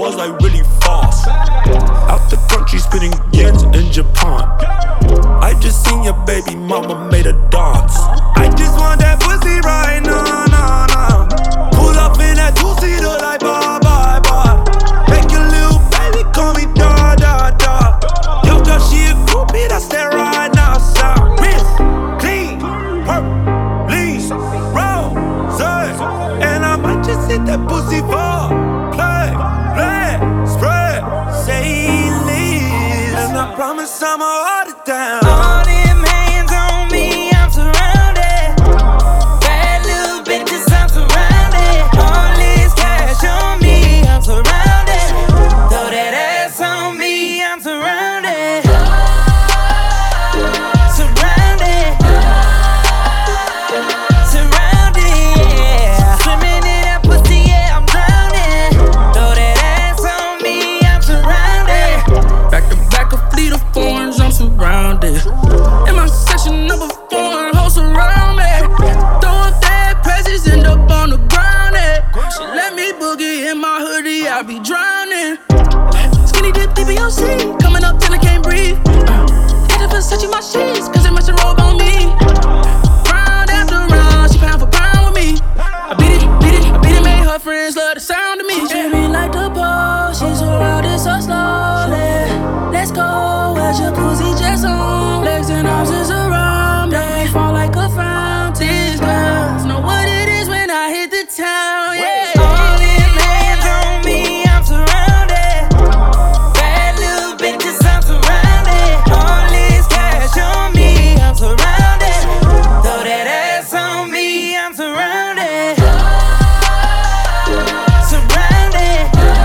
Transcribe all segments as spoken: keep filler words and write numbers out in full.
cars like really fast. Out the country spinning yens in Japan. I just seen your baby mama made a dance. I just want that pussy right now, now, now. Pull up in that two-seater like bye, bye, bye. Make your little baby call me da, da, da. Yo, girl, she a groupie, that's that right now. Sound wrist, clean, purple, lean, rose. And I might just hit that pussy for play, play, spread, say leave. And I promise I'ma hold it down. All them hands on me, I'm surrounded. Bad little bitches, I'm surrounded. All this cash on me, I'm surrounded. Throw that ass on me, I'm surrounded. Surrounded. Surrounded, yeah. Swimming in that pussy, yeah, I'm drowning. Throw that ass on me, I'm surrounded. Back to back, a fleet of foreigns, I'm surrounded. In my section, number four, hoes around me. Throwing bad presses, end up on the ground. eh. She let me boogie in my hoodie, I be drowning. Skinny dip, D B O C, coming up till I can't breathe. Uh, Hit the Versace my sheets, cause it match the robe on me. Round after round, she pound for pound with me. I beat it, beat it, I beat it, made her friends love the sound of me. She treat me like the pole, she's surrounded so slowly. Let's go, where jacuzzi jets on. Legs and arms is around me. Fall like a fountain. These girls know what it is when I hit the town, yeah. All them hands on me, I'm surrounded. Bad little bitches, I'm surrounded. All this cash on me, I'm surrounded. Throw that ass on me, I'm surrounded. Surrounded.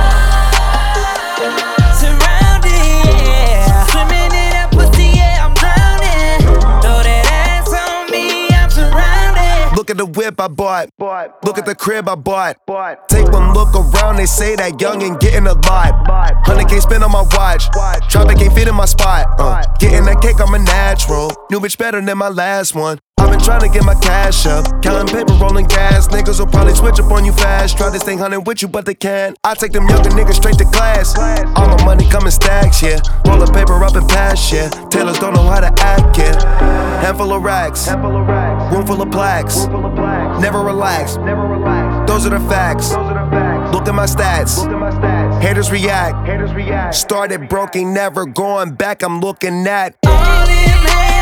Surrounded, yeah. Swimming in that pussy, yeah, I'm drowning. Throw that ass on me, I'm surrounded. Look at the whip I bought. Look at the crib I bought. Take one look around, they say that youngin' getting a lot. one hundred K spent on my watch. Traffic ain't fit in my spot. Uh, getting that cake, I'm a natural. New bitch better than my last one. I've been trying to get my cash up. Counting paper, rolling gas. Niggas will probably switch up on you fast. Try to stay hunting with you, but they can't. I take them younger niggas straight to class. All my money coming stacks, yeah. Roll the paper up and pass, yeah. Tailors don't know how to act, yeah. Handful of racks. Room full of plaques. Never relax. Those are the facts. Look at my stats. Haters react. Started broke, ain't never going back. I'm looking at All them hands